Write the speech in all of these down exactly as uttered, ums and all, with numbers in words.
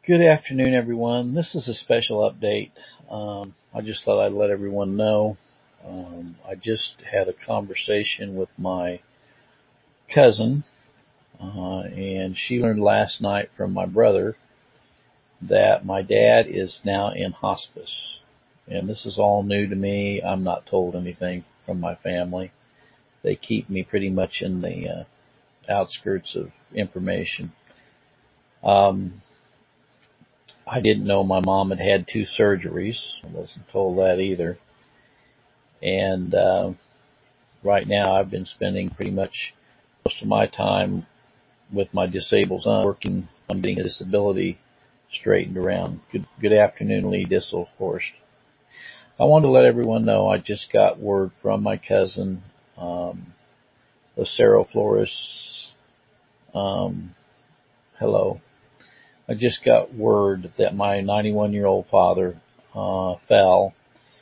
Good afternoon, everyone. This is a special update. Um, I just thought I'd let everyone know. Um, I just had a conversation with my cousin, uh, and she learned last night from my brother that my dad is now in hospice. And this is all new to me. I'm not told anything from my family. They keep me pretty much in the uh, outskirts of information. Um, I didn't know my mom had had two surgeries. I wasn't told that either. And uh, right now I've been spending pretty much most of my time with my disabled son working on getting his disability straightened around. Good, good afternoon, Lee Disselhorst. I wanted to let everyone know I just got word from my cousin, um, Lucero Flores. Um, hello. I just got word that my ninety-one-year-old father uh, fell,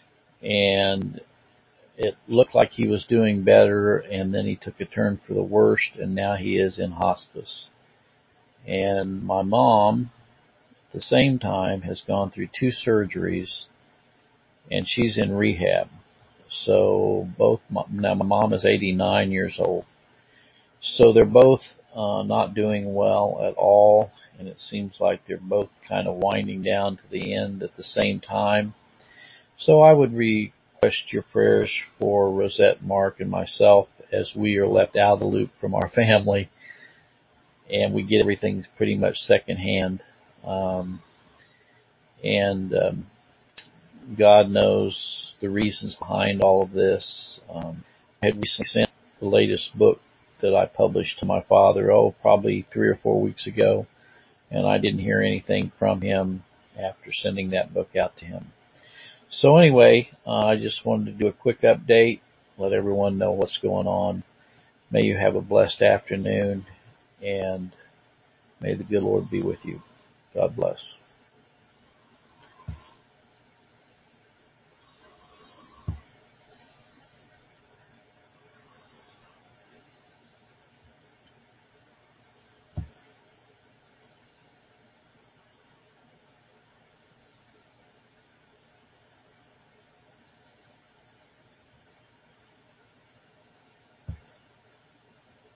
and it looked like he was doing better, and then he took a turn for the worst, and now he is in hospice. And my mom, at the same time, has gone through two surgeries, and she's in rehab. So both, now my mom is eighty-nine years old. So they're both uh, not doing well at all, and it seems like they're both kind of winding down to the end at the same time. So I would request your prayers for Rosette, Mark, and myself as we are left out of the loop from our family, and we get everything pretty much secondhand. Um, and um, God knows the reasons behind all of this. Um, I had recently sent the latest book that I published to my father, oh, probably three or four weeks ago, and I didn't hear anything from him after sending that book out to him. So anyway, uh, I just wanted to do a quick update, let everyone know what's going on. May you have a blessed afternoon, and may the good Lord be with you. God bless.